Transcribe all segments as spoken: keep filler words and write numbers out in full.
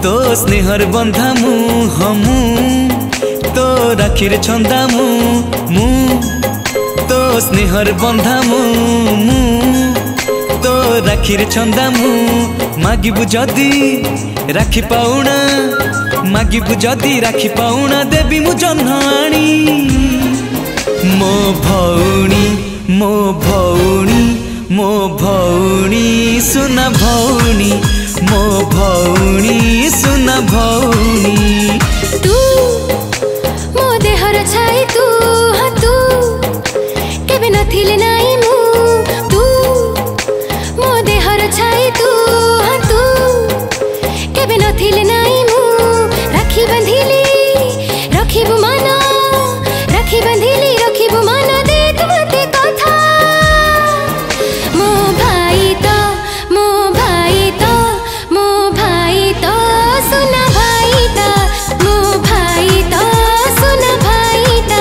तो स्नेहर बंधा मु हमू तो राखीर छंदा मु मु तो स्नेहर बंधा मु मु तो राखीर छंदा मु मागिबु जदी राखी पाउना मागिबु जदी राखी पाउना देवी मु जन्ह आनी मो भौणी मो भौणी मो भौणी सुना भौणी मो भौणी सुना भौणी तू मो देहर छाई तू हाँ तू केबे नथिले नाई मु तू मो देहर छाई तू हाँ तू केबे नथिले नाई मु राखी बंधिली रखिबु माना राखी बंधिली रखिबु माना दे तू मते कथा मो भाई तो मो भाई तो मो भाई तो सुना भाई तो मो भाई तो सुना भाई तो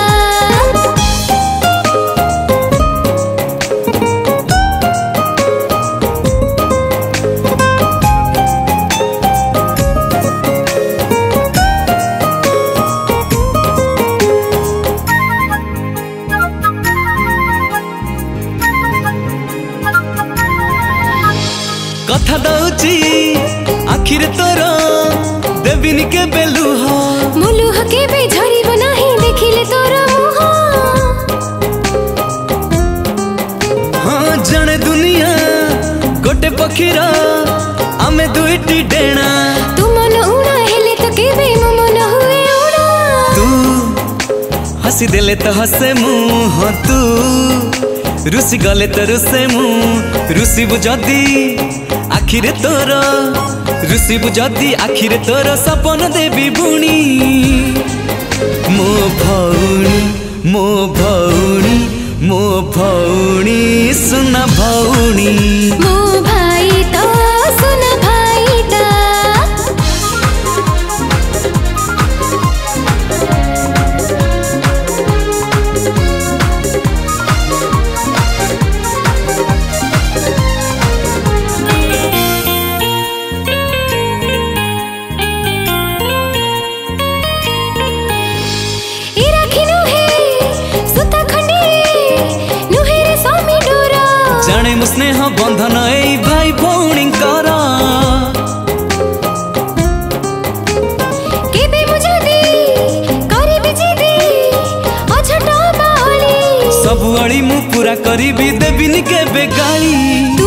कथा दउची आखिर तोर देविनी के बेलुह मुलुह के बे झरिब नाही देखिले तोर मुह हाँ जने दुनिया गोटे पक्षीर आमे दुईटी डेणा तू मन उड़ा हेले तो केबे मो मन हुए उड़ा तू हसी देले तो हसे मुह तू रुसी गले तो रुसे मु रुसिबु जदी आखिर तोर रुसिबु जदी आखिर तोर सपन देवी बुणी मो भौणी मो भौणी मो भौणी सुना भौणी मो भाई तो सुना भाई तो जाने मु स्नेह बंधन ए भाई भौणी कर केबे मुझे दे करी बिजी दे अछटा बाली सब अड़ी मु पूरा करी भी देविनी केबे गाली।